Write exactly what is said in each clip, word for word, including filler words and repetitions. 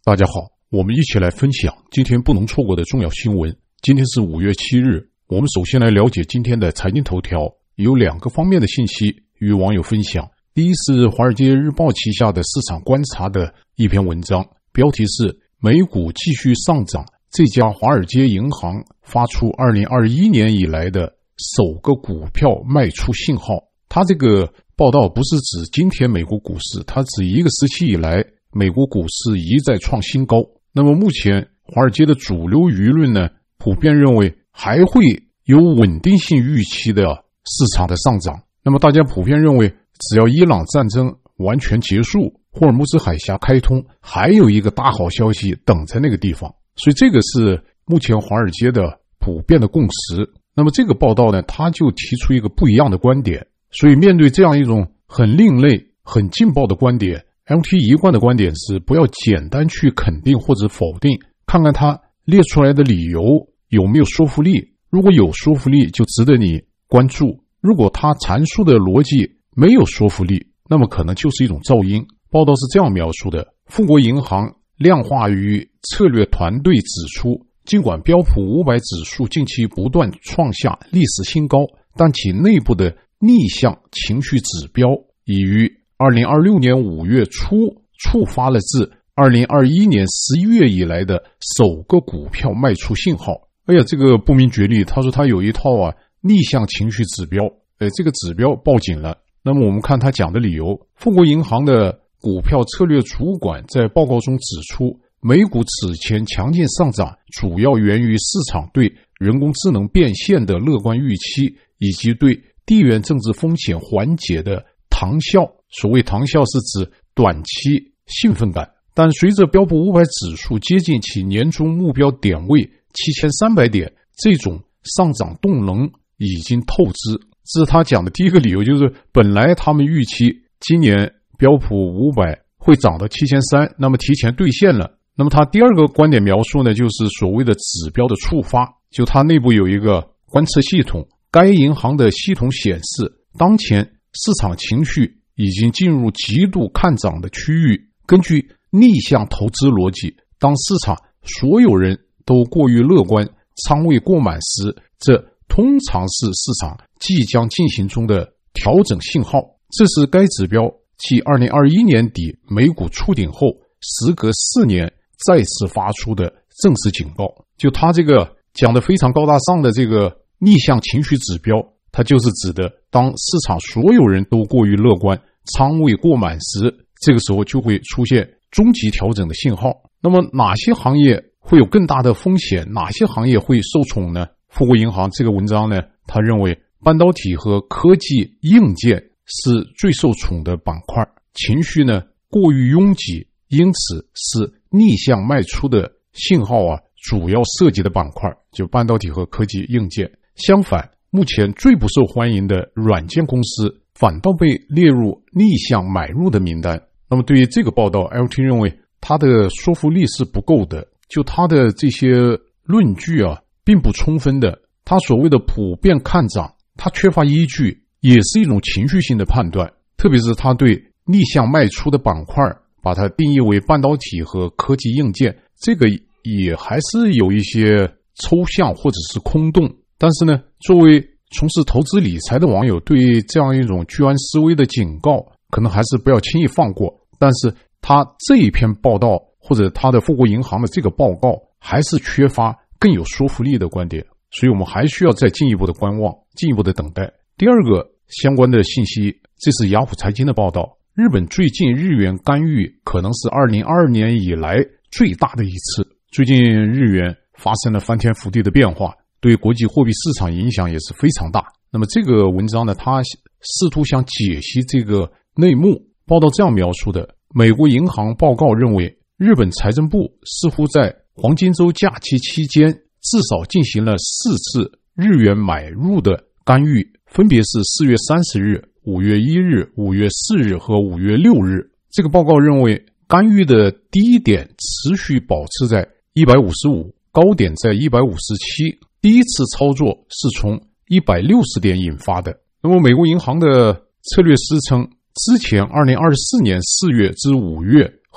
大家好，我们一起来分享今天不能错过的重要新闻。今天是五月七日，我们首先来了解今天的财经头条，有两个方面的信息与网友分享。第一是华尔街日报旗下的市场观察的一篇文章，标题是美股继续上涨，这家华尔街银行发出二零二一年以来的首个股票卖出信号。它这个报道不是指今天美国股市，它指一个时期以来美国股市一再创新高。那么目前华尔街的主流舆论呢，普遍认为还会有稳定性预期的市场的上涨。那么大家普遍认为，只要伊朗战争完全结束，霍尔木兹海峡开通，还有一个大好消息等在那个地方。所以这个是目前华尔街的普遍的共识。那么这个报道呢，他就提出一个不一样的观点。所以面对这样一种很另类、很劲爆的观点， L T 一贯的观点是不要简单去肯定或者否定，看看他列出来的理由有没有说服力。如果有说服力，就值得你关注；如果他阐述的逻辑没有说服力，那么可能就是一种噪音。报道是这样描述的：富国银行量化与策略团队指出，尽管标普五百指数近期不断创下历史新高，但其内部的逆向情绪指标已于二零二六年五月初触发了自二零二一年十一月以来的首个股票卖出信号。哎呀，这个不明觉厉，他说他有一套啊逆向情绪指标，哎，这个指标报警了。那么我们看他讲的理由，富国银行的股票策略主管在报告中指出，美股此前强劲上涨主要源于市场对人工智能变现的乐观预期，以及对地缘政治风险缓解的糖效。所谓糖效是指短期兴奋感，但随着标普五百指数接近其年终目标点位七千三百点，这种上涨动能已经透支。这是他讲的第一个理由，就是本来他们预期今年标普五百会涨到七千三百，那么提前兑现了。那么他第二个观点描述呢，就是所谓的指标的触发，就它内部有一个观测系统，该银行的系统显示，当前市场情绪已经进入极度看涨的区域。根据逆向投资逻辑，当市场所有人都过于乐观，仓位过满时，这通常是市场即将进行中的调整信号。这是该指标继二零二一年底美股触顶后，时隔四年再次发出的正式警告。就他这个讲的非常高大上的这个逆向情绪指标，它就是指的当市场所有人都过于乐观，仓位过满时，这个时候就会出现终极调整的信号。那么哪些行业会有更大的风险，哪些行业会受宠呢？富国银行这个文章呢，他认为半导体和科技硬件是最受宠的板块，情绪呢过于拥挤，因此是逆向卖出的信号啊主要涉及的板块，就半导体和科技硬件。相反，目前最不受欢迎的软件公司反倒被列入逆向买入的名单。那么对于这个报道， L T 认为它的说服力是不够的，就它的这些论据啊并不充分的。它所谓的普遍看涨，它缺乏依据，也是一种情绪性的判断。特别是它对逆向卖出的板块把它定义为半导体和科技硬件，这个也还是有一些抽象或者是空洞。但是呢，作为从事投资理财的网友，对这样一种居安思危的警告可能还是不要轻易放过。但是他这一篇报道或者他的富国银行的这个报告还是缺乏更有说服力的观点，所以我们还需要再进一步的观望，进一步的等待。第二个相关的信息，这是雅虎财经的报道，日本最近日元干预可能是二零二二年以来最大的一次。最近日元发生了翻天覆地的变化，对国际货币市场影响也是非常大。那么这个文章呢，它试图想解析这个内幕。报道这样描述的：美国银行报告认为，日本财政部似乎在黄金周假期期间至少进行了四次日元买入的干预，分别是四月三十日、五月一日、五月四日和五月六日。这个报告认为，干预的低点持续保持在一百五十五，高点在一百五十七。第一次操作是从一百六十点引发的。那么美国银行的策略师称，之前二零二四年四月至五月和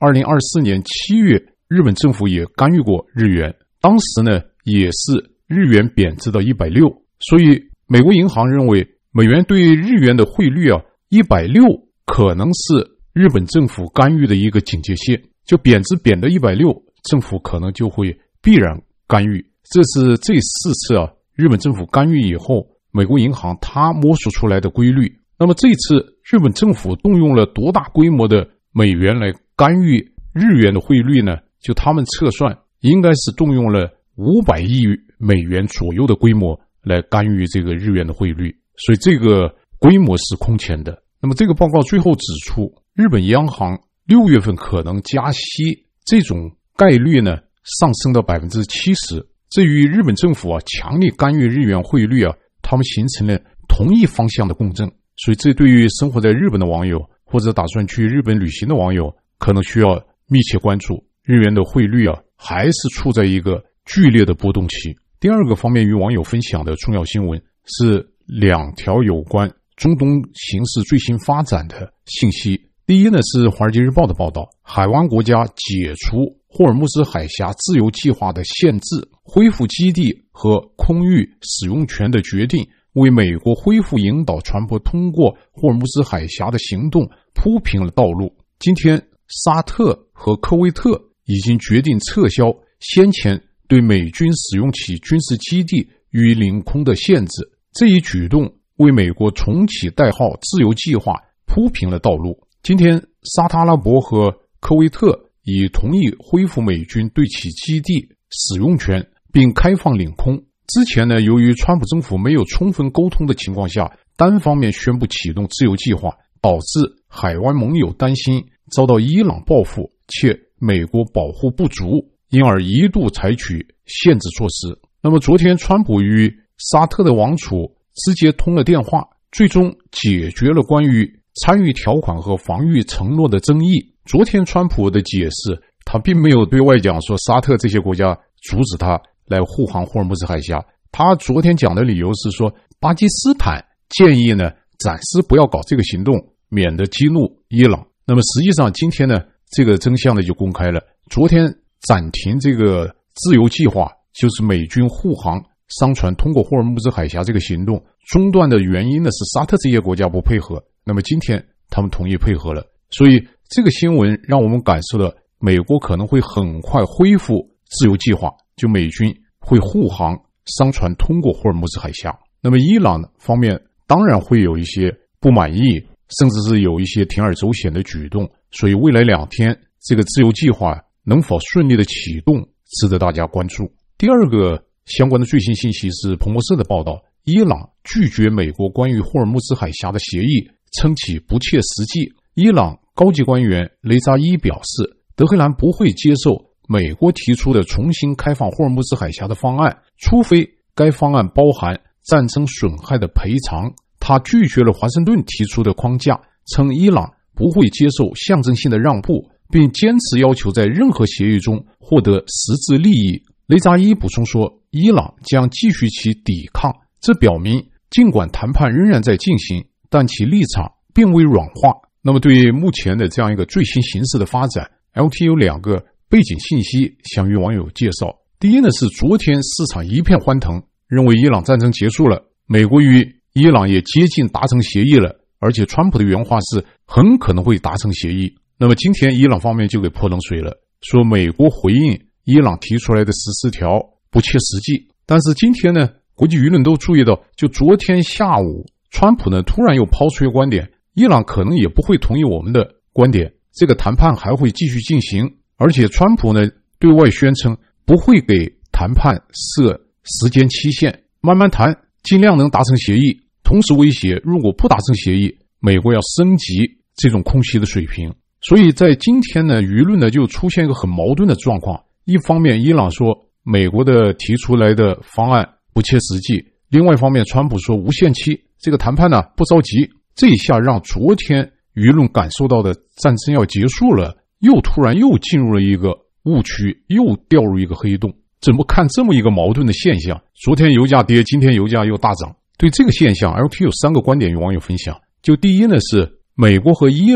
二零二四年七月，日本政府也干预过日元，当时呢也是日元贬值到一百六，所以美国银行认为美元对日元的汇率啊一百六可能是日本政府干预的一个警戒线，就贬值贬到一百六，政府可能就会必然干预。这是这四次啊日本政府干预以后，美国银行它摸索出来的规律。那么这次日本政府动用了多大规模的美元来干预日元的汇率呢？就他们测算应该是动用了五百亿美元左右的规模来干预这个日元的汇率，所以这个规模是空前的。那么这个报告最后指出，日本央行六月份可能加息，这种概率呢上升到 百分之七十。 这与日本政府啊强力干预日元汇率啊，他们形成了同一方向的共振。所以这对于生活在日本的网友或者打算去日本旅行的网友可能需要密切关注。日元的汇率啊还是处在一个剧烈的波动期。第二个方面与网友分享的重要新闻是两条有关中东形势最新发展的信息。第一呢是华尔街日报的报道，海湾国家解除霍尔木兹海峡自由计划的限制，恢复基地和空域使用权的决定为美国恢复引导船舶通过霍尔木兹海峡的行动铺平了道路。今天沙特和科威特已经决定撤销先前对美军使用其军事基地与领空的限制，这一举动为美国重启代号自由计划铺平了道路。今天沙特阿拉伯和科威特已同意恢复美军对其基地使用权并开放领空。之前呢，由于川普政府没有充分沟通的情况下，单方面宣布启动自由计划，导致海湾盟友担心遭到伊朗报复，且美国保护不足，因而一度采取限制措施。那么昨天川普与沙特的王储直接通了电话，最终解决了关于参与条款和防御承诺的争议。昨天川普的解释，他并没有对外讲说沙特这些国家阻止他来护航霍尔木兹海峡。他昨天讲的理由是说，巴基斯坦建议呢暂时不要搞这个行动，免得激怒伊朗。那么实际上今天呢，这个真相呢就公开了。昨天暂停这个自由计划，就是美军护航商船通过霍尔木兹海峡这个行动中断的原因呢是沙特这些国家不配合。那么今天他们同意配合了，所以这个新闻让我们感受了美国可能会很快恢复自由计划，就美军会护航商船通过霍尔木兹海峡。那么伊朗方面当然会有一些不满意，甚至是有一些铤而走险的举动，所以未来两天这个自由计划能否顺利的启动值得大家关注。第二个相关的最新信息是彭博社的报道，伊朗拒绝美国关于霍尔木兹海峡的协议，称其不切实际。伊朗高级官员雷扎伊表示，德黑兰不会接受美国提出的重新开放霍尔木兹海峡的方案，除非该方案包含战争损害的赔偿。他拒绝了华盛顿提出的框架，称伊朗不会接受象征性的让步，并坚持要求在任何协议中获得实质利益。雷扎伊补充说，伊朗将继续其抵抗，这表明尽管谈判仍然在进行，但其立场并未软化。那么对于目前的这样一个最新形势的发展， L T 有两个背景信息想与网友介绍。第一呢是昨天市场一片欢腾，认为伊朗战争结束了，美国与伊朗也接近达成协议了，而且川普的原话是很可能会达成协议。那么今天伊朗方面就给泼冷水了，说美国回应伊朗提出来的十四条不切实际。但是今天呢，国际舆论都注意到，就昨天下午川普呢突然又抛出一个观点，伊朗可能也不会同意我们的观点，这个谈判还会继续进行。而且川普呢对外宣称不会给谈判设时间期限，慢慢谈，尽量能达成协议。同时威胁如果不达成协议，美国要升级这种空袭的水平。所以在今天呢，舆论呢就出现一个很矛盾的状况。一方面伊朗说美国的提出来的方案不切实际，另外一方面川普说无限期，这个谈判呢不着急。这一下让昨天舆论感受到的战争要结束了，又突然又进入了一个误区，又掉入一个黑洞。怎么看这么一个矛盾的现象？昨天油价跌，今天油价又大涨。对这个现象 L T 有三个观点与网友分享。就第一呢是美国和伊朗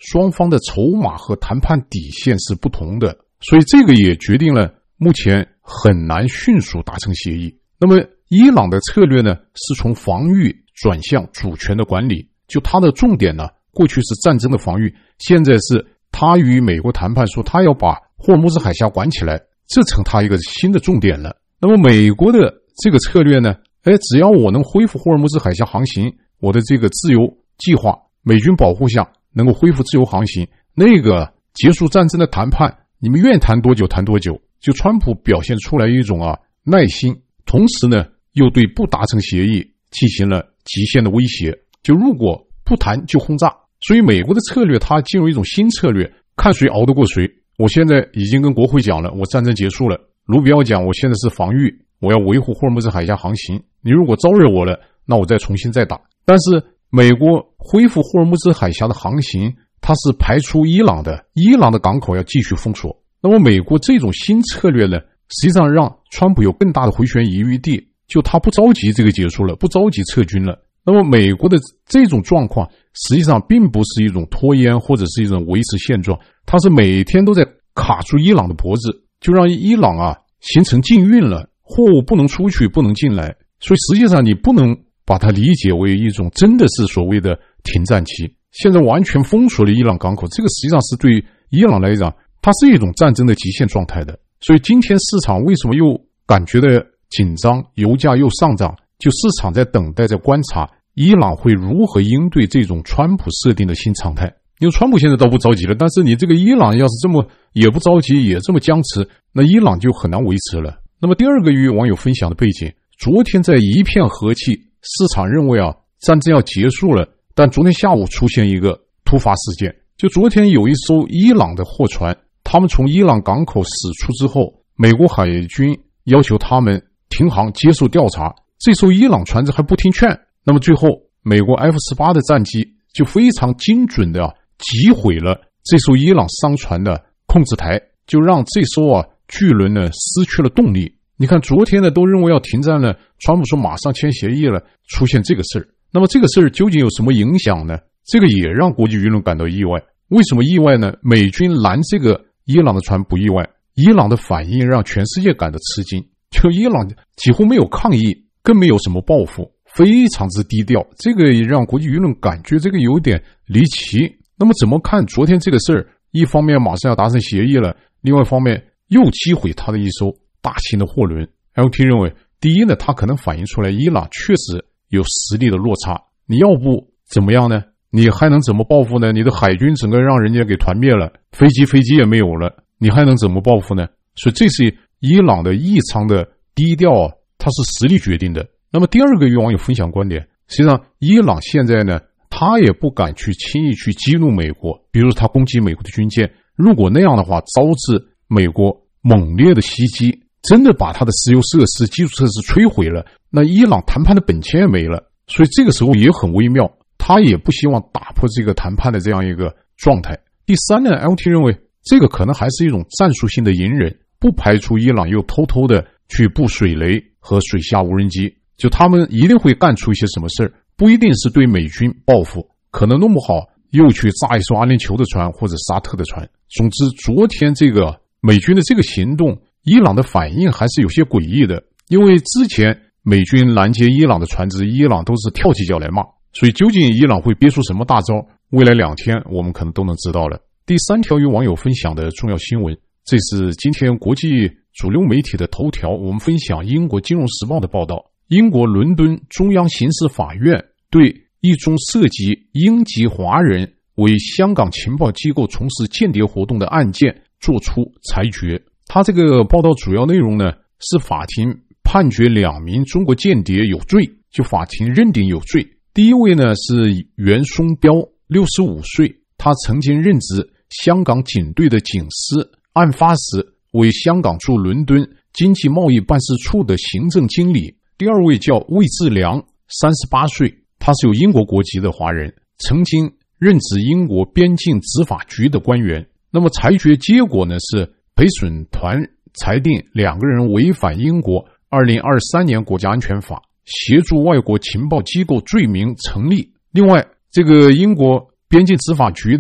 双方的筹码和谈判底线是不同的，所以这个也决定了目前很难迅速达成协议。那么伊朗的策略呢，是从防御转向主权的管理，就它的重点呢，过去是战争的防御，现在是他与美国谈判说他要把霍尔木兹海峡管起来，这成他一个新的重点了。那么美国的这个策略呢，哎，只要我能恢复霍尔木兹海峡航行，我的这个自由计划，美军保护下能够恢复自由航行，那个结束战争的谈判，你们愿意谈多久谈多久。就川普表现出来一种啊耐心，同时呢又对不达成协议进行了极限的威胁，就如果不谈就轰炸。所以美国的策略它进入一种新策略，看谁熬得过谁。我现在已经跟国会讲了，我战争结束了，卢比奥讲我现在是防御，我要维护霍尔木兹海峡航行，你如果招惹我了，那我再重新再打。但是美国恢复霍尔木兹海峡的航行，它是排除伊朗的，伊朗的港口要继续封锁。那么美国这种新策略呢，实际上让川普有更大的回旋余地，就他不着急这个结束了，不着急撤军了。那么美国的这种状况实际上并不是一种拖延或者是一种维持现状，它是每天都在卡住伊朗的脖子，就让伊朗啊形成禁运了，货物不能出去，不能进来。所以实际上你不能把它理解为一种真的是所谓的停战期，现在完全封锁了伊朗港口，这个实际上是对伊朗来讲它是一种战争的极限状态的。所以今天市场为什么又感觉的紧张，油价又上涨，就市场在等待，在观察伊朗会如何应对这种川普设定的新常态。因为川普现在倒不着急了，但是你这个伊朗要是这么也不着急，也这么僵持，那伊朗就很难维持了。那么第二个与网友分享的背景，昨天在一片和气，市场认为啊战争要结束了，但昨天下午出现一个突发事件，就昨天有一艘伊朗的货船，他们从伊朗港口驶出之后，美国海军要求他们停航接受调查，这艘伊朗船只还不听劝，那么最后美国 F 十八 的战机就非常精准的、啊、击毁了这艘伊朗商船的控制台，就让这艘啊巨轮呢失去了动力。你看昨天呢都认为要停战了，川普说马上签协议了，出现这个事儿。那么这个事儿究竟有什么影响呢？这个也让国际舆论感到意外。为什么意外呢？美军拦这个伊朗的船不意外，伊朗的反应让全世界感到吃惊，就伊朗几乎没有抗议，更没有什么报复，非常之低调，这个也让国际舆论感觉这个有点离奇。那么怎么看昨天这个事儿？一方面马上要达成协议了，另外一方面又击毁他的一艘大型的货轮。 L T 认为，第一呢，它可能反映出来伊朗确实有实力的落差，你要不怎么样呢？你还能怎么报复呢？你的海军整个让人家给团灭了，飞机飞机也没有了，你还能怎么报复呢？所以这是伊朗的异常的低调啊，它是实力决定的。那么第二个与网友分享观点，实际上伊朗现在呢，他也不敢去轻易去激怒美国，比如他攻击美国的军舰，如果那样的话，招致美国猛烈的袭击，真的把他的石油设施、基础设施摧毁了，那伊朗谈判的本钱也没了。所以这个时候也很微妙，他也不希望打破这个谈判的这样一个状态。第三呢 ，L T 认为这个可能还是一种战术性的隐忍，不排除伊朗又偷偷的去布水雷和水下无人机，就他们一定会干出一些什么事儿，不一定是对美军报复，可能弄不好又去炸一艘阿联酋的船或者沙特的船。总之，昨天这个美军的这个行动，伊朗的反应还是有些诡异的，因为之前美军拦截伊朗的船只，伊朗都是跳起脚来骂，所以究竟伊朗会憋出什么大招，未来两天我们可能都能知道了。第三条与网友分享的重要新闻，这是今天国际主流媒体的头条，我们分享英国金融时报的报道。英国伦敦中央刑事法院对一宗涉及英籍华人为香港情报机构从事间谍活动的案件作出裁决。他这个报道主要内容呢，是法庭判决两名中国间谍有罪，就法庭认定有罪。第一位呢是袁松彪，六十五岁，他曾经任职香港警队的警司，案发时为香港驻伦敦经济贸易办事处的行政经理。第二位叫魏志良，三十八岁，他是有英国国籍的华人，曾经任职英国边境执法局的官员。那么裁决结果呢是陪审团裁定两个人违反英国二零二三年国家安全法，协助外国情报机构罪名成立。另外，这个英国边境执法局的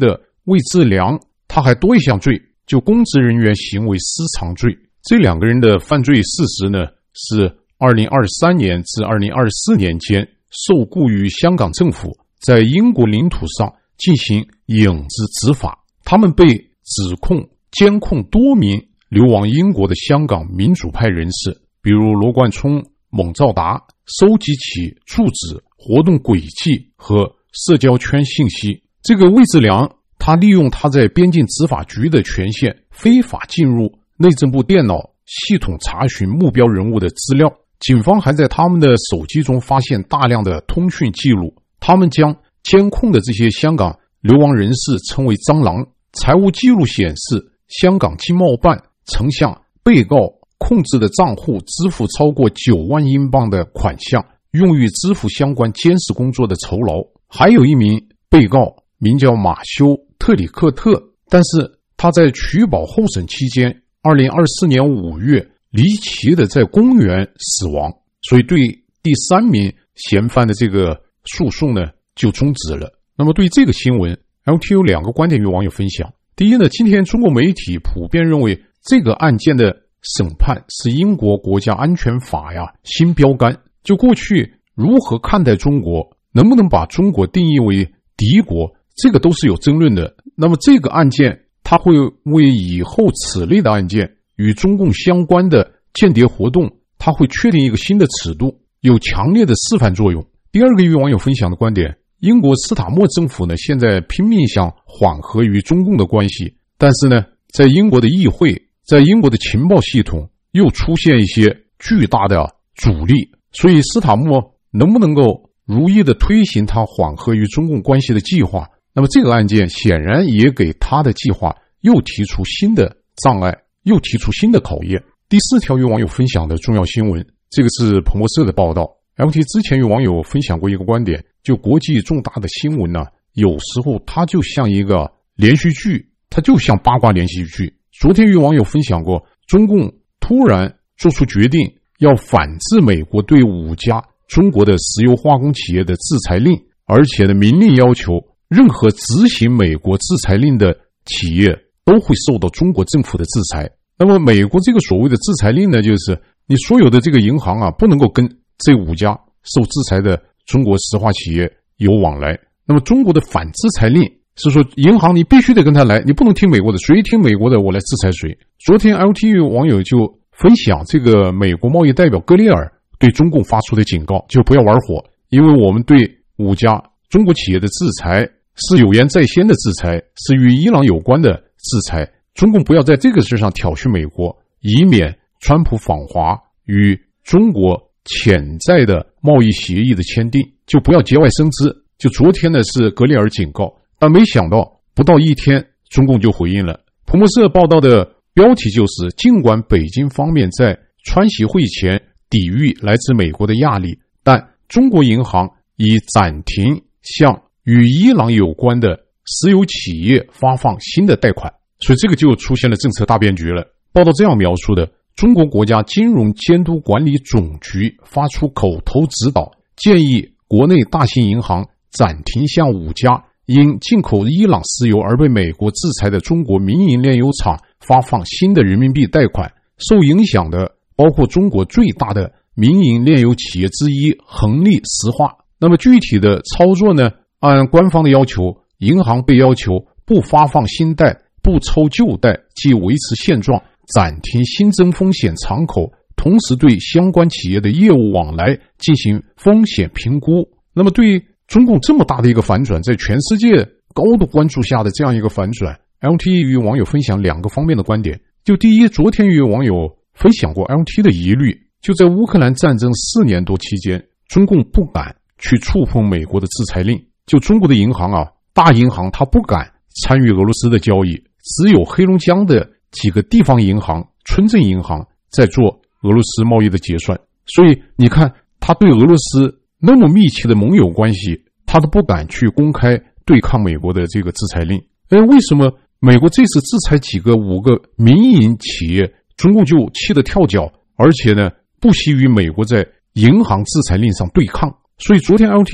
魏志良他还多一项罪，就公职人员行为失常罪。这两个人的犯罪事实呢，是二零二三年至二零二四年间受雇于香港政府，在英国领土上进行影子执法。他们被指控监控多名流亡英国的香港民主派人士，比如罗冠聪、蒙兆达，收集其住址、活动轨迹和社交圈信息。这个魏志良他利用他在边境执法局的权限，非法进入内政部电脑系统查询目标人物的资料。警方还在他们的手机中发现大量的通讯记录。他们将监控的这些香港流亡人士称为蟑螂。财务记录显示，香港经贸办曾向被告控制的账户支付超过九万英镑的款项，用于支付相关监视工作的酬劳。还有一名被告名叫马修·特里克特，但是他在取保候审期间二零二四年五月离奇的在公园死亡，所以对第三名嫌犯的这个诉讼呢就终止了。那么对这个新闻 L T 有两个观点与网友分享。第一呢，今天中国媒体普遍认为这个案件的审判是英国国家安全法呀新标杆。就过去如何看待中国，能不能把中国定义为敌国，这个都是有争论的。那么这个案件它会为以后此类的案件与中共相关的间谍活动，它会确定一个新的尺度，有强烈的示范作用。第二个与网友分享的观点，英国斯塔默政府呢现在拼命想缓和与中共的关系，但是呢在英国的议会，在英国的情报系统又出现一些巨大的阻力，所以斯塔默能不能够如意的推行他缓和与中共关系的计划，那么这个案件显然也给他的计划又提出新的障碍，又提出新的考验。第四条与网友分享的重要新闻，这个是彭博社的报道。 L T 之前与网友分享过一个观点，就国际重大的新闻呢、啊，有时候它就像一个连续剧，它就像八卦连续剧。昨天与网友分享过，中共突然做出决定要反制美国对五家中国的石油化工企业的制裁令，而且呢明令要求任何执行美国制裁令的企业都会受到中国政府的制裁。那么美国这个所谓的制裁令呢，就是你所有的这个银行啊，不能够跟这五家受制裁的中国石化企业有往来。那么中国的反制裁令是说，银行你必须得跟他来，你不能听美国的，谁听美国的我来制裁谁。昨天 L T 网友就分享这个美国贸易代表戈列尔对中共发出的警告，就不要玩火，因为我们对五家中国企业的制裁是有言在先的制裁，是与伊朗有关的制裁，中共不要在这个事上挑衅美国，以免川普访华与中国潜在的贸易协议的签订就不要节外生枝。就昨天呢是格列尔警告，但没想到不到一天中共就回应了。彭博社报道的标题就是，尽管北京方面在川习会前抵御来自美国的压力，但中国银行已暂停向与伊朗有关的石油企业发放新的贷款，所以这个就出现了政策大变局了。报道这样描述的，中国国家金融监督管理总局发出口头指导，建议国内大型银行暂停向五家因进口伊朗石油而被美国制裁的中国民营炼油厂发放新的人民币贷款。受影响的包括中国最大的民营炼油企业之一恒力石化。那么具体的操作呢，按官方的要求，银行被要求不发放新贷，不抽旧贷，即维持现状，暂停新增风险敞口，同时对相关企业的业务往来进行风险评估。那么对中共这么大的一个反转，在全世界高度关注下的这样一个反转， L T 与网友分享两个方面的观点。就第一，昨天与网友分享过 L T 的疑虑，就在乌克兰战争四年多期间，中共不敢去触碰美国的制裁令，就中国的银行啊，大银行它不敢参与俄罗斯的交易，只有黑龙江的几个地方银行、村镇银行在做俄罗斯贸易的结算。所以你看，他对俄罗斯那么密切的盟友关系，他都不敢去公开对抗美国的这个制裁令。哎，为什么美国这次制裁几个五个民营企业，中共就气得跳脚，而且呢不惜与美国在银行制裁令上对抗？所以昨天 L T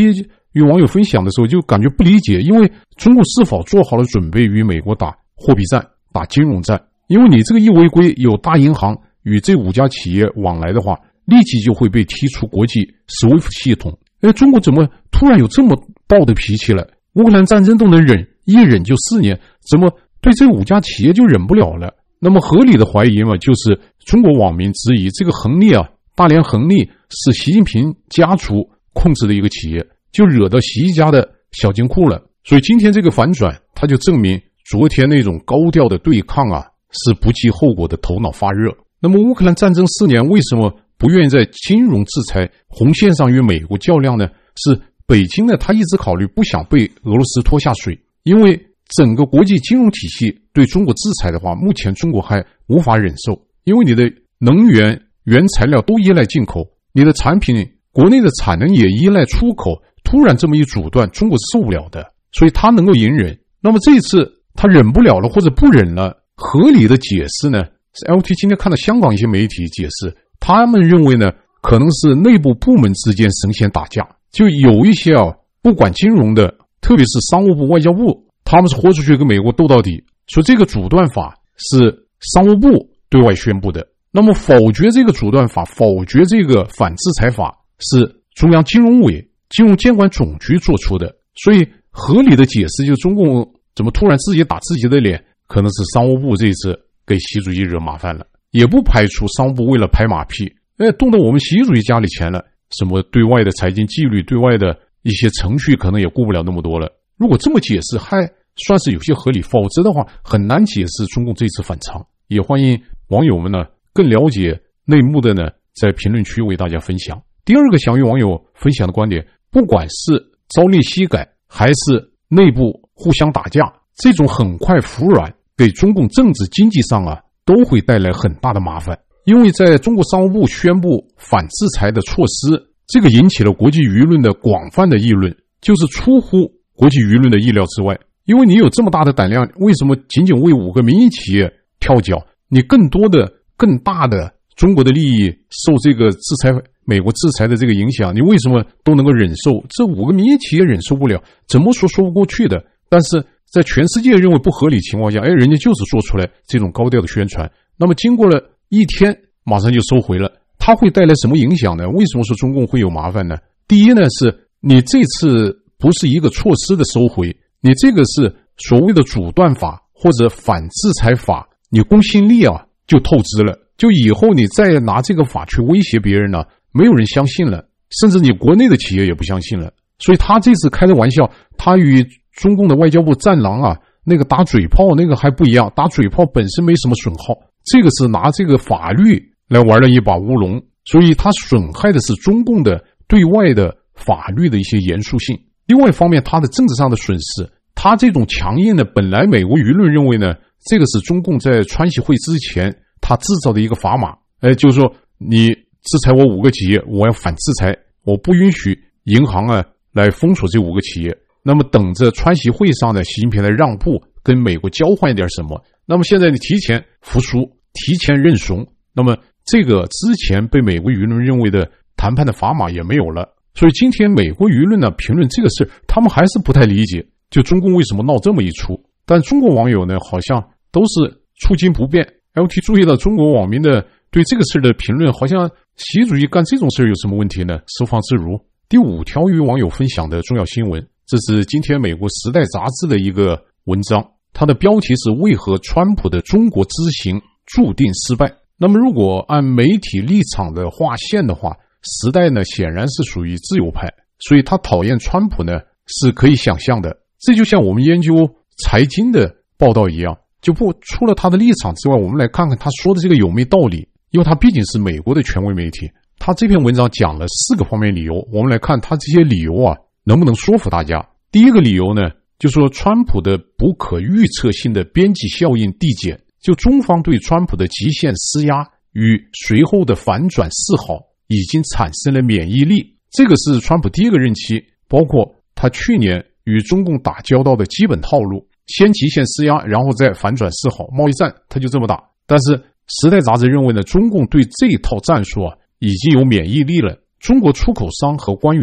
与网友分享的时候就感觉不理解，因为中共是否做好了准备与美国打货币战、打金融战？因为你这个一违规，有大银行与这五家企业往来的话，立即就会被踢出国际 SWIFT 系统。哎，中国怎么突然有这么暴的脾气了？乌克兰战争都能忍，一忍就四年，怎么对这五家企业就忍不了了？那么合理的怀疑嘛，就是中国网民质疑这个恒力啊，大连恒力是习近平家族控制的一个企业，就惹到习家的小金库了。所以今天这个反转，它就证明昨天那种高调的对抗啊，是不计后果的头脑发热。那么乌克兰战争四年，为什么不愿意在金融制裁红线上与美国较量呢？是北京呢，他一直考虑不想被俄罗斯拖下水，因为整个国际金融体系对中国制裁的话，目前中国还无法忍受，因为你的能源原材料都依赖进口，你的产品国内的产能也依赖出口，突然这么一阻断，中国是受不了的，所以他能够隐忍。那么这一次他忍不了了或者不忍了，合理的解释呢，是 L T 今天看到香港一些媒体解释，他们认为呢，可能是内部部门之间神仙打架，就有一些啊，不管金融的，特别是商务部、外交部，他们是豁出去跟美国斗到底，说这个阻断法是商务部对外宣布的，那么否决这个阻断法，否决这个反制裁法是中央金融委、金融监管总局做出的，所以合理的解释就是中共怎么突然自己打自己的脸，可能是商务部这次给习主席惹麻烦了，也不排除商务部为了拍马屁，哎，动到我们习主席家里钱了，什么对外的财经纪律、对外的一些程序可能也顾不了那么多了。如果这么解释还算是有些合理，否则的话很难解释中共这次反常。也欢迎网友们呢更了解内幕的呢，在评论区为大家分享。第二个想与网友分享的观点，不管是朝令夕改还是内部互相打架，这种很快服软给中共政治经济上啊都会带来很大的麻烦。因为在中国商务部宣布反制裁的措施，这个引起了国际舆论的广泛的议论，就是出乎国际舆论的意料之外。因为你有这么大的胆量，为什么仅仅为五个民营企业跳脚？你更多的、更大的中国的利益受这个制裁、美国制裁的这个影响，你为什么都能够忍受？这五个民营企业忍受不了，怎么说说不过去的？但是在全世界认为不合理情况下，哎，人家就是做出来这种高调的宣传。那么经过了一天，马上就收回了，它会带来什么影响呢？为什么说中共会有麻烦呢？第一呢，是你这次不是一个措施的收回，你这个是所谓的阻断法或者反制裁法，你公信力啊就透支了，就以后你再拿这个法去威胁别人呢，没有人相信了，甚至你国内的企业也不相信了。所以他这次开的玩笑，他与中共的外交部战狼啊那个打嘴炮那个还不一样，打嘴炮本身没什么损耗，这个是拿这个法律来玩了一把乌龙，所以他损害的是中共的对外的法律的一些严肃性。另外一方面，他的政治上的损失，他这种强硬的，本来美国舆论认为呢，这个是中共在川习会之前他制造的一个砝码，哎，就是说你制裁我五个企业，我要反制裁，我不允许银行啊来封锁这五个企业，那么等着川习会上的习近平来让步，跟美国交换一点什么。那么现在你提前服输，提前认怂，那么这个之前被美国舆论认为的谈判的砝码也没有了。所以今天美国舆论呢评论这个事，他们还是不太理解，就中共为什么闹这么一出。但中国网友呢好像都是初心不变。 L T 注意到中国网民的对这个事的评论，好像习主席干这种事有什么问题呢？收放自如。第五条与网友分享的重要新闻，这是今天美国时代杂志的一个文章，它的标题是为何川普的中国之行注定失败。那么如果按媒体立场的划线的话，时代呢显然是属于自由派，所以他讨厌川普呢是可以想象的。这就像我们研究财经的报道一样，就不除了他的立场之外，我们来看看他说的这个有没有道理。因为他毕竟是美国的权威媒体，他这篇文章讲了四个方面理由，我们来看他这些理由啊能不能说服大家。第一个理由呢，就说川普的不可预测性的边际效应递减，就中方对川普的极限施压与随后的反转示好已经产生了免疫力。这个是川普第一个任期，包括他去年与中共打交道的基本套路，先极限施压，然后再反转示好，贸易战他就这么打。但是时代杂志认为呢，中共对这套战术啊已经有免疫力了。中国出口商和官员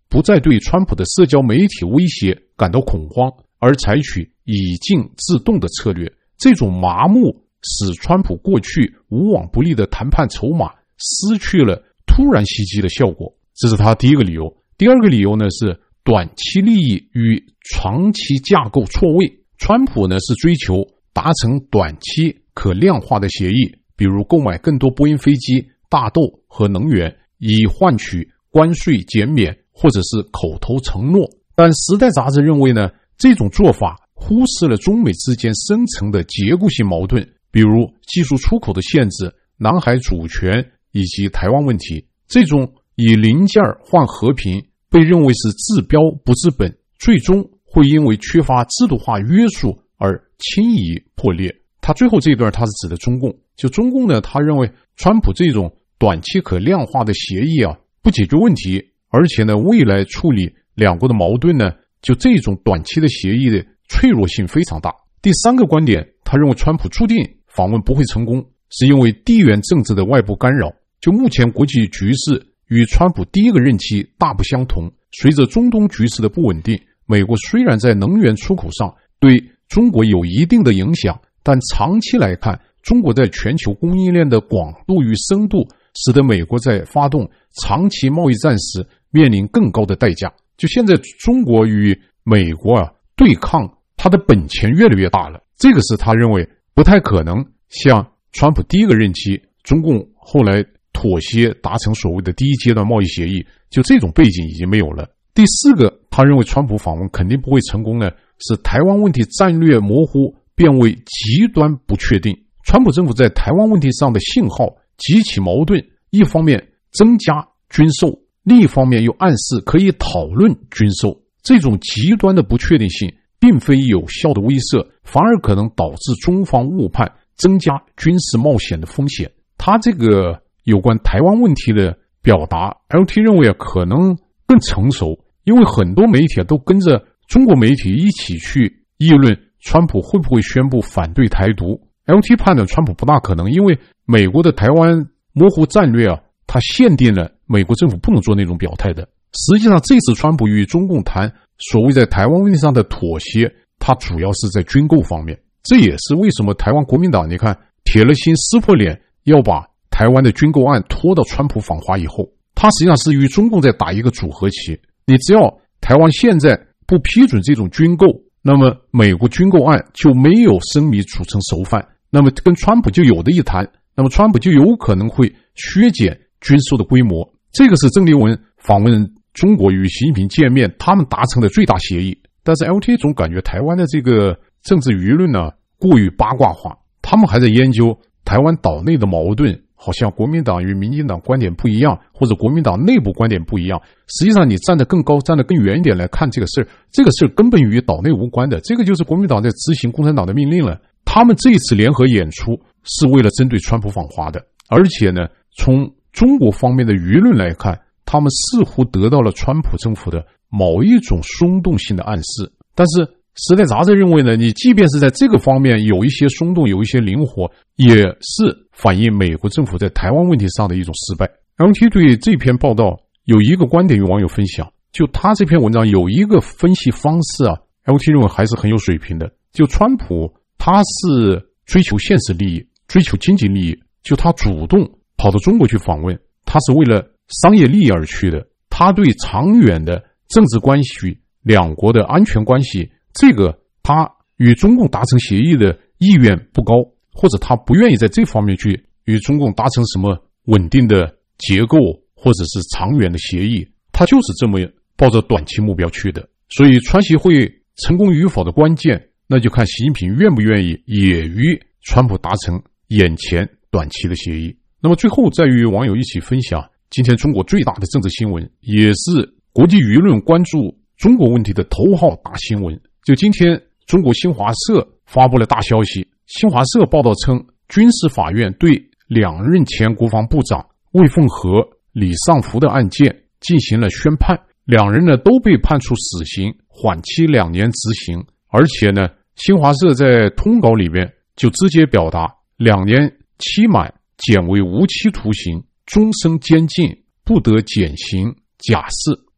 不再对川普的社交媒体威胁感到恐慌，而采取以静制动的策略。这种麻木使川普过去无往不利的谈判筹码失去了突然袭击的效果，这是他第一个理由。第二个理由呢是短期利益与长期架构错位。川普呢是追求达成短期可量化的协议，比如购买更多波音飞机、大豆和能源，以换取关税减免或者是口头承诺。但时代杂志认为呢，这种做法忽视了中美之间深层的结构性矛盾，比如技术出口的限制、南海主权以及台湾问题。这种以零件换和平被认为是治标不治本，最终会因为缺乏制度化约束而轻易破裂。他最后这一段他是指的中共，就中共呢，他认为川普这种短期可量化的协议啊，不解决问题，而且呢，未来处理两国的矛盾呢，就这种短期的协议的脆弱性非常大。第三个观点，他认为川普注定访问不会成功，是因为地缘政治的外部干扰。就目前国际局势与川普第一个任期大不相同，随着中东局势的不稳定，美国虽然在能源出口上对中国有一定的影响，但长期来看，中国在全球供应链的广度与深度使得美国在发动长期贸易战时面临更高的代价。就现在中国与美国啊对抗，它的本钱越来越大了，这个是他认为不太可能像川普第一个任期，中共后来妥协达成所谓的第一阶段贸易协议，就这种背景已经没有了。第四个，他认为川普访问肯定不会成功呢，是台湾问题战略模糊变为极端不确定。川普政府在台湾问题上的信号极其矛盾，一方面增加军售，另一方面又暗示可以讨论军售。这种极端的不确定性并非有效的威慑，反而可能导致中方误判，增加军事冒险的风险。他这个有关台湾问题的表达 L T 认为啊，可能更成熟，因为很多媒体啊都跟着中国媒体一起去议论川普会不会宣布反对台独。 L T 判断川普不大可能，因为美国的台湾模糊战略啊，它限定了美国政府不能做那种表态的。实际上这次川普与中共谈所谓在台湾问题上的妥协，它主要是在军购方面。这也是为什么台湾国民党你看铁了心撕破脸要把台湾的军购案拖到川普访华以后，它实际上是与中共在打一个组合棋。你只要台湾现在不批准这种军购，那么美国军购案就没有生米煮成熟饭，那么跟川普就有的一谈，那么川普就有可能会削减军售的规模。这个是郑丽文访问中国与习近平见面他们达成的最大协议。但是 L T 总感觉台湾的这个政治舆论呢过于八卦化，他们还在研究台湾岛内的矛盾，好像国民党与民进党观点不一样，或者国民党内部观点不一样。实际上你站得更高站得更远一点来看这个事儿，这个事儿根本与岛内无关的，这个就是国民党在执行共产党的命令了。他们这一次联合演出是为了针对川普访华的，而且呢从中国方面的舆论来看，他们似乎得到了川普政府的某一种松动性的暗示。但是时代杂志认为呢，你即便是在这个方面有一些松动有一些灵活，也是反映美国政府在台湾问题上的一种失败。 L T 对这篇报道有一个观点与网友分享，就他这篇文章有一个分析方式啊 L T 认为还是很有水平的。就川普他是追求现实利益，追求经济利益，就他主动跑到中国去访问，他是为了商业利益而去的，他对长远的政治关系两国的安全关系，这个他与中共达成协议的意愿不高，或者他不愿意在这方面去与中共达成什么稳定的结构或者是长远的协议，他就是这么抱着短期目标去的。所以川习会成功与否的关键，那就看习近平愿不愿意也与川普达成眼前短期的协议。那么最后再与网友一起分享今天中国最大的政治新闻，也是国际舆论关注中国问题的头号大新闻。就今天中国新华社发布了大消息，新华社报道称，军事法院对两任前国防部长魏凤和、李尚福的案件进行了宣判，两人呢都被判处死刑，缓期两年执行。而且呢新华社在通稿里面就直接表达，两年期满减为无期徒刑，终身监禁，不得减刑假释。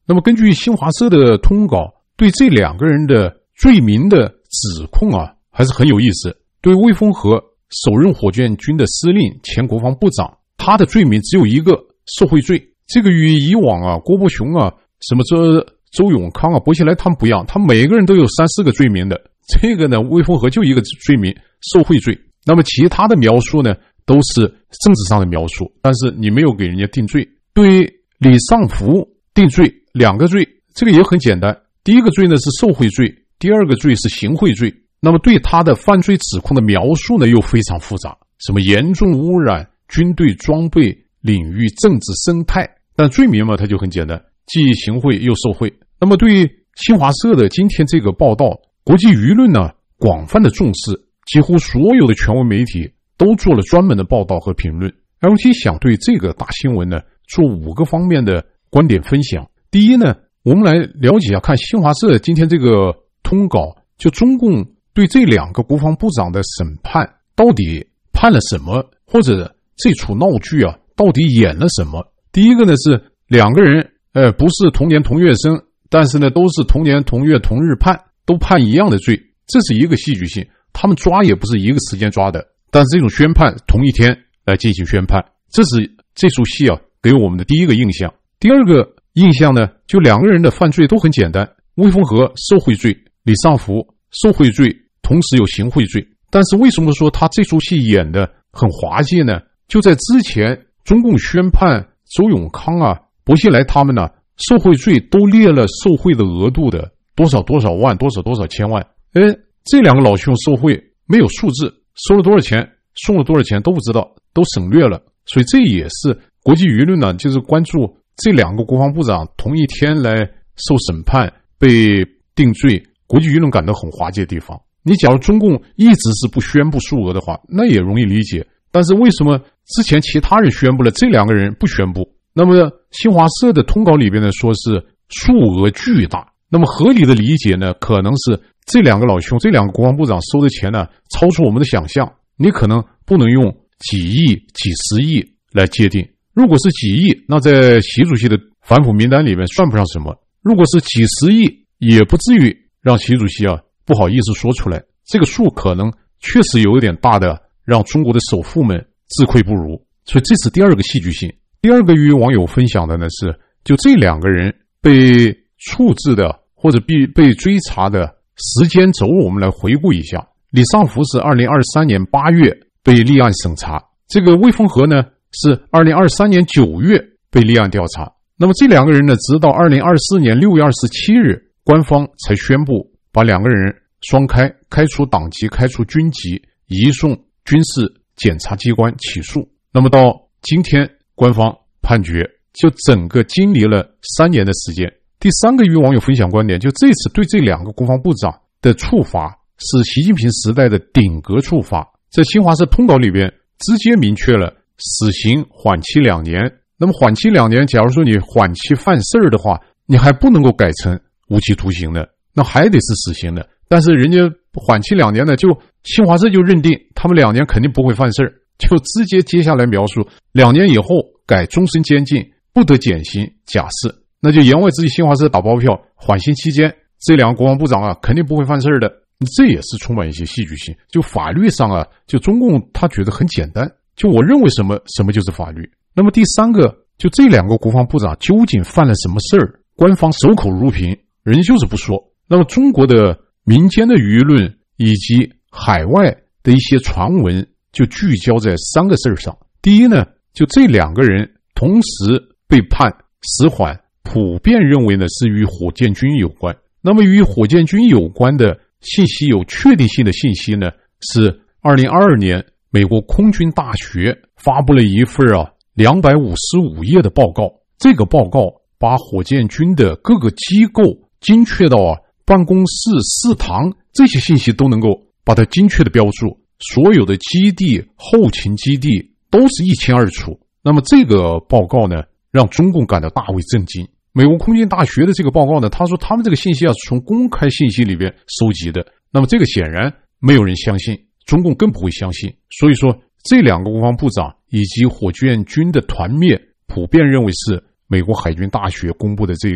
那么根据新华社的通稿，对这两个人的罪名的指控啊，还是很有意思。对魏凤和首任火箭军的司令、前国防部长，他的罪名只有一个，受贿罪。这个与以往啊，郭伯雄啊，什么这周永康啊、薄熙来他们不一样，他们每个人都有三四个罪名的。这个呢，魏凤和就一个罪名，受贿罪。那么其他的描述呢，都是政治上的描述，但是你没有给人家定罪。对李尚福定罪两个罪，这个也很简单。第一个罪呢是受贿罪，第二个罪是行贿罪。那么对他的犯罪指控的描述呢，又非常复杂，什么严重污染军队装备领域政治生态。但罪名嘛，它就很简单，既行贿又受贿。那么对新华社的今天这个报道，国际舆论呢广泛的重视，几乎所有的权威媒体都做了专门的报道和评论。L T 想对这个大新闻呢做五个方面的观点分享。第一呢，我们来了解一下，看新华社今天这个通稿，就中共对这两个国防部长的审判到底判了什么，或者这出闹剧啊到底演了什么。第一个呢是两个人呃不是同年同月生，但是呢都是同年同月同日判，都判一样的罪，这是一个戏剧性。他们抓也不是一个时间抓的，但是这种宣判同一天来进行宣判，这是这出戏啊给我们的第一个印象。第二个印象呢，就两个人的犯罪都很简单，魏凤和受贿罪，李尚福受贿罪，同时有行贿罪。但是为什么说他这出戏演得很滑稽呢？就在之前中共宣判周永康啊、薄熙来他们呢、啊、受贿罪都列了受贿的额度的，多少多少万，多少多少千万。哎，这两个老兄受贿没有数字，收了多少钱，送了多少钱都不知道，都省略了。所以这也是国际舆论呢，就是关注这两个国防部长同一天来受审判被定罪，国际舆论感到很滑稽的地方。你假如中共一直是不宣布数额的话，那也容易理解。但是为什么之前其他人宣布了，这两个人不宣布？那么新华社的通稿里边呢，说是数额巨大。那么合理的理解呢，可能是这两个老兄，这两个国防部长收的钱呢，超出我们的想象。你可能不能用几亿、几十亿来界定。如果是几亿，那在习主席的反腐名单里面算不上什么；如果是几十亿，也不至于让习主席啊不好意思说出来。这个数可能确实有一点大的，让中国的首富们自愧不如。所以这是第二个戏剧性。第二个与网友分享的呢是，就这两个人被处置的或者被被追查的时间轴，我们来回顾一下。李尚福是二零二三年八月被立案审查，这个魏凤和呢是二零二三年九月被立案调查。那么这两个人呢，直到二零二四年六月二十七日，官方才宣布把两个人双开，开除党籍、开除军籍，移送军事检察机关起诉。那么到今天官方判决，就整个经历了三年的时间。第三个与网友分享观点，就这次对这两个国防部长的处罚是习近平时代的顶格处罚。在新华社通稿里边直接明确了死刑缓期两年。那么缓期两年，假如说你缓期犯事儿的话，你还不能够改成无期徒刑的，那还得是死刑的。但是人家缓期两年呢，就新华社就认定他们两年肯定不会犯事儿，就直接接下来描述两年以后改终身监禁，不得减刑假释。那就言外之意，新华社打包票，缓刑期间这两个国防部长啊肯定不会犯事儿的。这也是充满一些戏剧性。就法律上啊，就中共他觉得很简单，就我认为什么什么就是法律。那么第三个，就这两个国防部长究竟犯了什么事儿，官方守口如瓶，人家就是不说。那么中国的民间的舆论以及海外的一些传闻就聚焦在三个事儿上。第一呢，就这两个人同时被判死缓，普遍认为呢是与火箭军有关。那么与火箭军有关的信息，有确定性的信息呢，是二零二二年美国空军大学发布了一份啊两百五十五页的报告。这个报告把火箭军的各个机构精确到啊办公室、食堂这些信息都能够把它精确的标注，所有的基地、后勤基地都是一清二楚。那么这个报告呢，让中共感到大为震惊。美国空军大学的这个报告呢，他说他们这个信息啊是从公开信息里边收集的。那么这个显然没有人相信，中共更不会相信。所以说这两个国防部长以及火箭军的团灭，普遍认为是美国海军大学公布的这个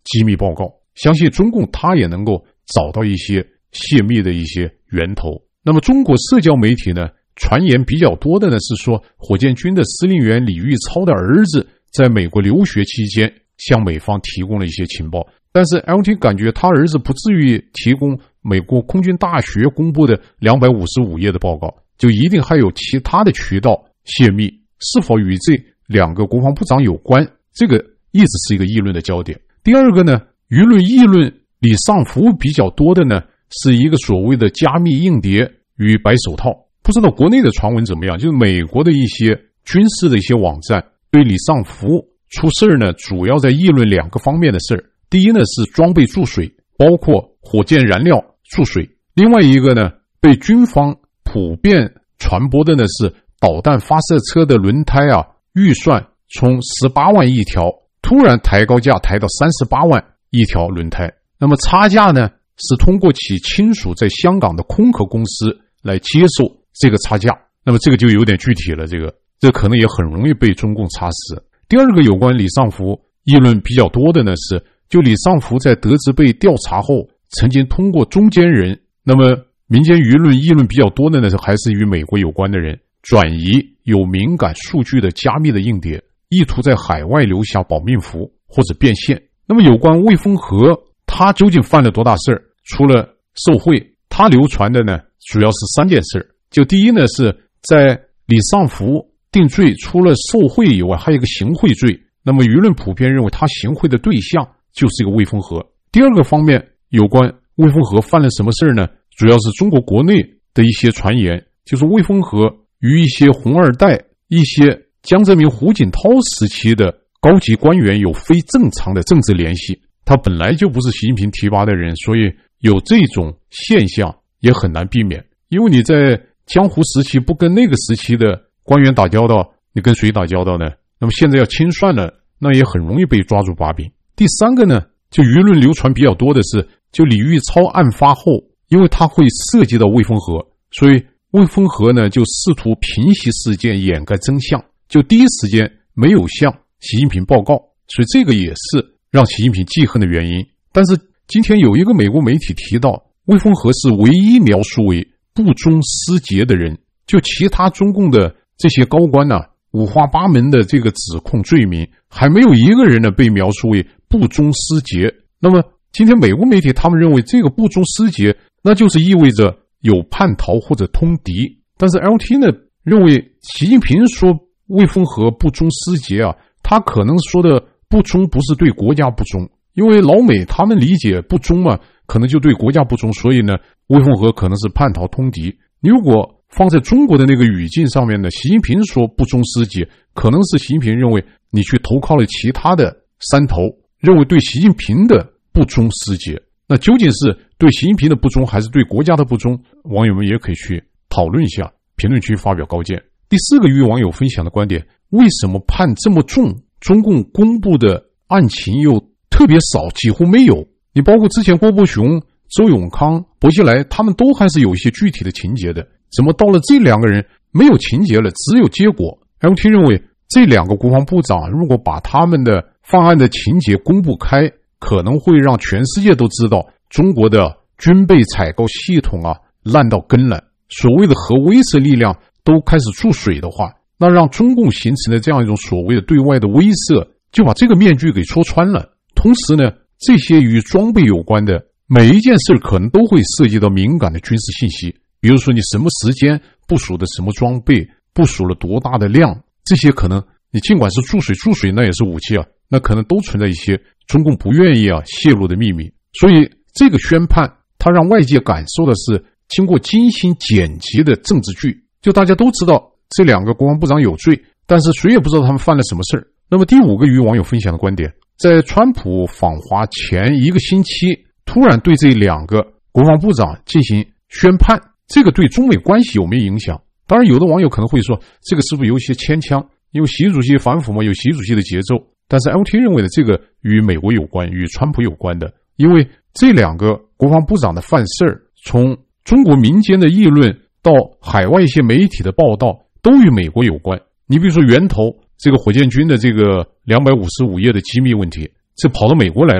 机密报告。相信中共他也能够找到一些泄密的一些源头。那么中国社交媒体呢，传言比较多的呢是说，火箭军的司令员李玉超的儿子在美国留学期间向美方提供了一些情报，但是 L T 感觉他儿子不至于提供美国空军大学公布的两百五十五页的报告，就一定还有其他的渠道泄密，是否与这两个国防部长有关，这个一直是一个议论的焦点。第二个呢，舆论议论李尚福比较多的呢，是一个所谓的加密硬碟与白手套。不知道国内的传闻怎么样，就是美国的一些军事的一些网站对李尚福出事儿呢，主要在议论两个方面的事儿。第一呢是装备注水，包括火箭燃料注水；另外一个呢，被军方普遍传播的呢是导弹发射车的轮胎啊，预算从十八万一条突然抬高价抬到三十八万一条轮胎。那么差价呢是通过其亲属在香港的空壳公司来接受这个差价。那么这个就有点具体了，这个这可能也很容易被中共查实。第二个有关李尚福议论比较多的呢是，就李尚福在得知被调查后，曾经通过中间人，那么民间舆论议论比较多的呢是还是与美国有关的人，转移有敏感数据的加密的硬碟，意图在海外留下保命符或者变现。那么有关魏凤和他究竟犯了多大事儿？除了受贿，他流传的呢主要是三件事。就第一呢是在李尚福定罪除了受贿以外，还有一个行贿罪，那么舆论普遍认为他行贿的对象就是一个魏凤和。第二个方面有关魏凤和犯了什么事呢，主要是中国国内的一些传言，就是魏凤和与一些红二代、一些江泽民、胡锦涛时期的高级官员有非正常的政治联系。他本来就不是习近平提拔的人，所以有这种现象也很难避免。因为你在江湖时期不跟那个时期的官员打交道，你跟谁打交道呢？那么现在要清算了，那也很容易被抓住把柄。第三个呢，就舆论流传比较多的是，就李玉超案发后，因为他会涉及到魏凤和，所以魏凤和呢就试图平息事件，掩盖真相，就第一时间没有向习近平报告，所以这个也是让习近平记恨的原因。但是今天有一个美国媒体提到，魏凤和是唯一描述为不忠失节的人，就其他中共的这些高官呢、啊，五花八门的这个指控罪名，还没有一个人呢被描述为不忠失节。那么今天美国媒体他们认为这个不忠失节，那就是意味着有叛逃或者通敌。但是 L T 呢认为，习近平说魏凤和不忠失节啊，他可能说的不忠不是对国家不忠，因为老美他们理解不忠嘛，可能就对国家不忠，所以呢魏凤和可能是叛逃通敌。你如果放在中国的那个语境上面呢，习近平说不忠失节，可能是习近平认为你去投靠了其他的山头，认为对习近平的不忠失节。那究竟是对习近平的不忠还是对国家的不忠，网友们也可以去讨论一下，评论区发表高见。第四个与网友分享的观点，为什么判这么重，中共公布的案情又特别少，几乎没有。你包括之前郭伯雄、周永康、薄熙来，他们都还是有一些具体的情节的，怎么到了这两个人没有情节了，只有结果。 L T 认为这两个国防部长如果把他们的犯案的情节公布开，可能会让全世界都知道中国的军备采购系统啊烂到根了，所谓的核威慑力量都开始注水的话，那让中共形成的这样一种所谓的对外的威慑，就把这个面具给戳穿了。同时呢，这些与装备有关的每一件事可能都会涉及到敏感的军事信息，比如说你什么时间部署的什么装备，部署了多大的量，这些可能你尽管是注水注水那也是武器啊，那可能都存在一些中共不愿意啊泄露的秘密。所以这个宣判它让外界感受的是经过精心剪辑的政治剧，就大家都知道这两个国防部长有罪，但是谁也不知道他们犯了什么事儿。那么第五个与网友分享的观点，在川普访华前一个星期突然对这两个国防部长进行宣判，这个对中美关系有没有影响？当然有的网友可能会说这个是不是有一些牵强，因为习主席反腐嘛，有习主席的节奏。但是 L T 认为的这个与美国有关，与川普有关的，因为这两个国防部长的犯事儿，从中国民间的议论到海外一些媒体的报道都与美国有关。你比如说源头这个火箭军的这个两百五十五页的机密问题，这跑到美国来了，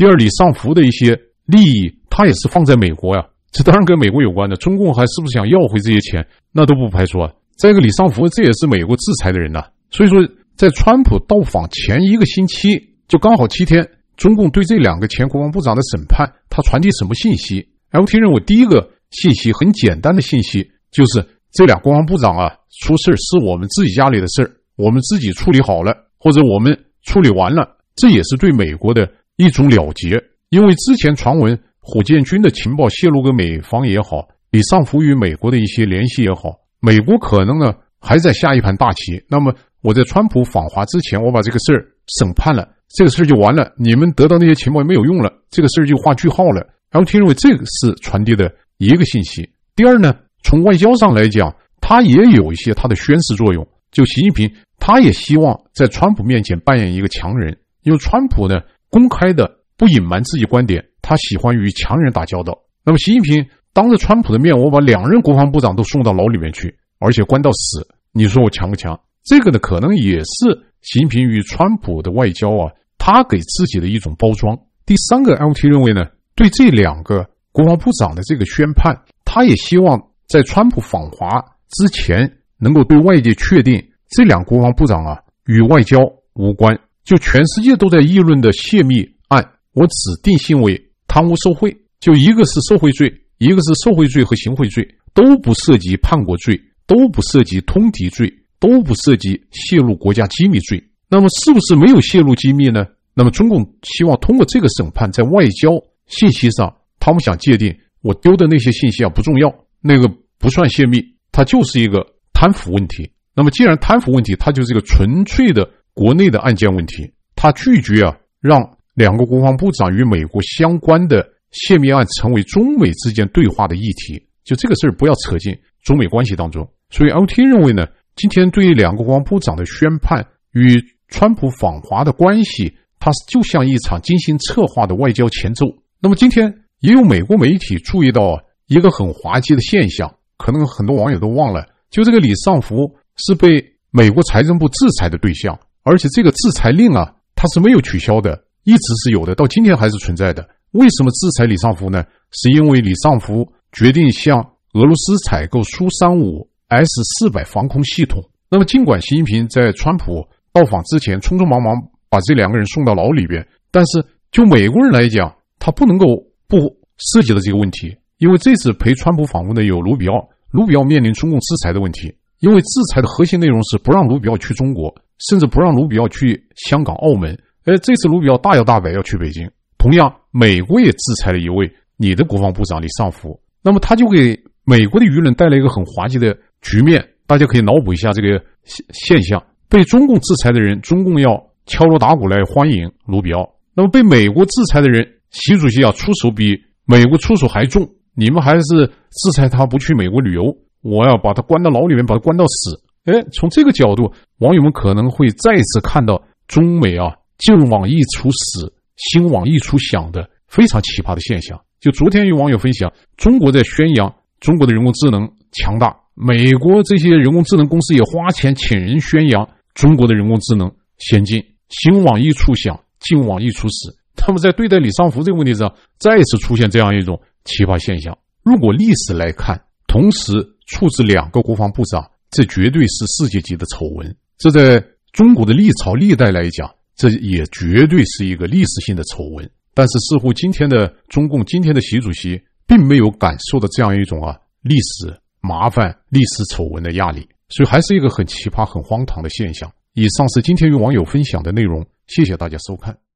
第二，李尚福的一些利益，他也是放在美国呀，这当然跟美国有关的。中共还是不是想要回这些钱，那都不排除啊。再一个，李尚福这也是美国制裁的人呐、啊，所以说在川普到访前一个星期，就刚好七天，中共对这两个前国防部长的审判，他传递什么信息 ？L T 认为第一个信息很简单的信息，就是这俩国防部长啊出事是我们自己家里的事儿，我们自己处理好了，或者我们处理完了，这也是对美国的一种了结。因为之前传闻火箭军的情报泄露给美方也好，李尚福与美国的一些联系也好，美国可能呢还在下一盘大棋。那么我在川普访华之前，我把这个事儿审判了，这个事儿就完了，你们得到那些情报也没有用了，这个事儿就画句号了。L T 认为这个是传递的一个信息。第二呢，从外交上来讲，他也有一些他的宣示作用。就习近平，他也希望在川普面前扮演一个强人，因为川普呢公开的不隐瞒自己观点，他喜欢与强人打交道。那么习近平当着川普的面，我把两任国防部长都送到牢里面去，而且关到死，你说我强不强？这个呢可能也是习近平与川普的外交啊，他给自己的一种包装。第三个 L T 认为呢，对这两个国防部长的这个宣判，他也希望在川普访华之前能够对外界确定这两个国防部长啊与外交无关，就全世界都在议论的泄密案，我只定性为贪污受贿，就一个是受贿罪，一个是受贿罪和行贿罪，都不涉及叛国罪，都不涉及通敌罪，都不涉及泄露国家机密罪。那么是不是没有泄露机密呢？那么中共希望通过这个审判，在外交信息上他们想界定，我丢的那些信息啊不重要，那个不算泄密，它就是一个贪腐问题。那么既然贪腐问题，它就是一个纯粹的国内的案件问题，他拒绝啊让两个国防部长与美国相关的泄密案成为中美之间对话的议题，就这个事儿不要扯进中美关系当中。所以 L T 认为呢，今天对两个国防部长的宣判与川普访华的关系，它就像一场精心策划的外交前奏。那么今天也有美国媒体注意到一个很滑稽的现象，可能很多网友都忘了，就这个李尚福是被美国财政部制裁的对象，而且这个制裁令啊它是没有取消的，一直是有的，到今天还是存在的。为什么制裁李尚福呢？是因为李尚福决定向俄罗斯采购苏三五 S 四百 防空系统。那么尽管习近平在川普到访之前匆匆忙忙把这两个人送到牢里边，但是就美国人来讲，他不能够不涉及到这个问题，因为这次陪川普访问的有卢比奥，卢比奥面临中共制裁的问题，因为制裁的核心内容是不让卢比奥去中国，甚至不让卢比奥去香港、澳门。而这次卢比奥大摇大摆要去北京，同样美国也制裁了一位你的国防部长李尚福，那么他就给美国的舆论带来一个很滑稽的局面。大家可以脑补一下这个现象，被中共制裁的人，中共要敲锣打鼓来欢迎卢比奥，那么被美国制裁的人，习主席啊出手比美国出手还重，你们还是制裁他不去美国旅游，我要把他关到牢里面，把他关到死。诶，从这个角度，网友们可能会再次看到中美啊旧往一处死，新往一处想的非常奇葩的现象。就昨天有网友分享，中国在宣扬中国的人工智能强大，美国这些人工智能公司也花钱请人宣扬中国的人工智能先进，新往一处想，旧往一处死。他们在对待李尚福这个问题上再次出现这样一种奇葩现象。如果历史来看，同时处置两个国防部长，这绝对是世界级的丑闻，这在中国的历朝历代来讲，这也绝对是一个历史性的丑闻。但是似乎今天的中共，今天的习主席并没有感受到这样一种啊历史麻烦、历史丑闻的压力，所以还是一个很奇葩、很荒唐的现象。以上是今天与网友分享的内容，谢谢大家收看。